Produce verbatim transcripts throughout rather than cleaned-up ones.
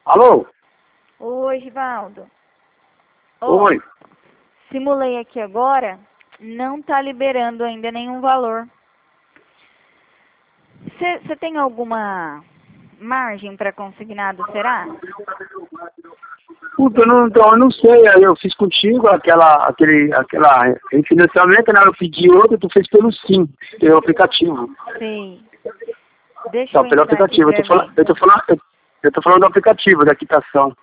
Alô? Oi, Givaldo. Oi. Simulei aqui agora, não tá liberando ainda nenhum valor. Você tem alguma margem para consignado, será? Puta, eu não, então, eu não sei, aí eu fiz contigo aquela, aquele, aquela refinanciamento, né? Eu pedi outro, tu fez pelo Sim, pelo aplicativo. Sei. Deixa Não, eu pelo entrar aqui aplicativo, eu pra tô falando, ver. eu tô falando, eu, eu tô falando do aplicativo, da quitação.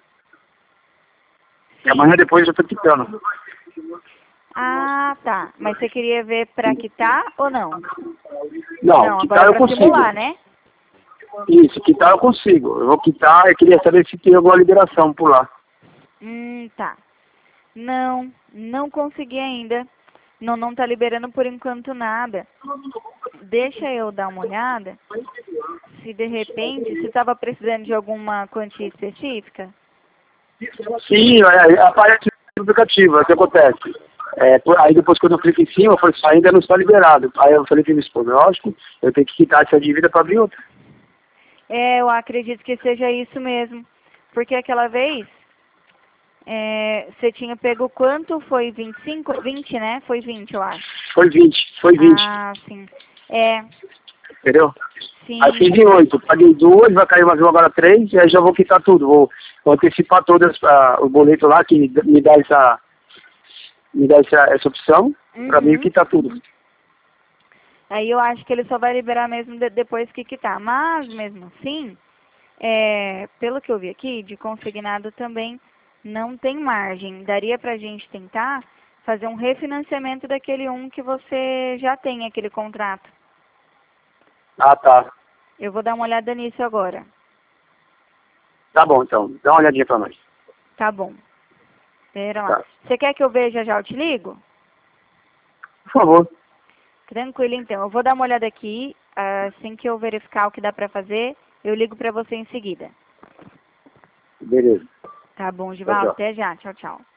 Sim. Amanhã depois eu tô quitando. Ah, tá. Mas você queria ver pra quitar ou não? Não, Não, quitar agora eu pra consigo. simular, né? Isso, quitar eu consigo. Eu vou quitar, eu queria saber se tem alguma liberação por lá. Hum, tá. Não, não consegui ainda. Não, não tá liberando por enquanto nada. Deixa eu dar uma olhada. Se de repente, se estava precisando de alguma quantia específica. Sim, é, aparece no aplicativo, é o que acontece. É, por- aí depois quando eu clico em cima, eu falei, isso ainda não está liberado. Aí eu falei para minha esposa, lógico, eu tenho que quitar essa dívida para abrir outra. É, eu acredito que seja isso mesmo. Porque aquela vez, é, você tinha pego quanto? Foi vinte e cinco? vinte, né? Foi vinte, eu acho. Foi vinte, foi vinte, Ah, sim. É, entendeu? sim. Aí eu fiz em oito, paguei duas, vai cair mais uma agora três, e aí já vou quitar tudo. Vou, vou antecipar todas ah, o boleto lá que me dá essa, me dá essa, essa opção, para mim Uhum. quitar tudo. Aí eu acho que ele só vai liberar mesmo de- depois que quitar. Mas, mesmo assim, é, pelo que eu vi aqui, de consignado também não tem margem. Daria pra gente tentar fazer um refinanciamento daquele um que você já tem, aquele contrato. Ah, tá. Eu vou dar uma olhada nisso agora. Tá bom, então. Dá uma olhadinha para nós. Tá bom. Espera lá. Tá. Você quer que eu veja já? Eu te ligo? Por favor. Tranquilo, então. Eu vou dar uma olhada aqui. Assim que eu verificar o que dá pra fazer, eu ligo pra você em seguida. Beleza. Tá bom, Tchau, Givaldo. tchau. Até já. Tchau, tchau.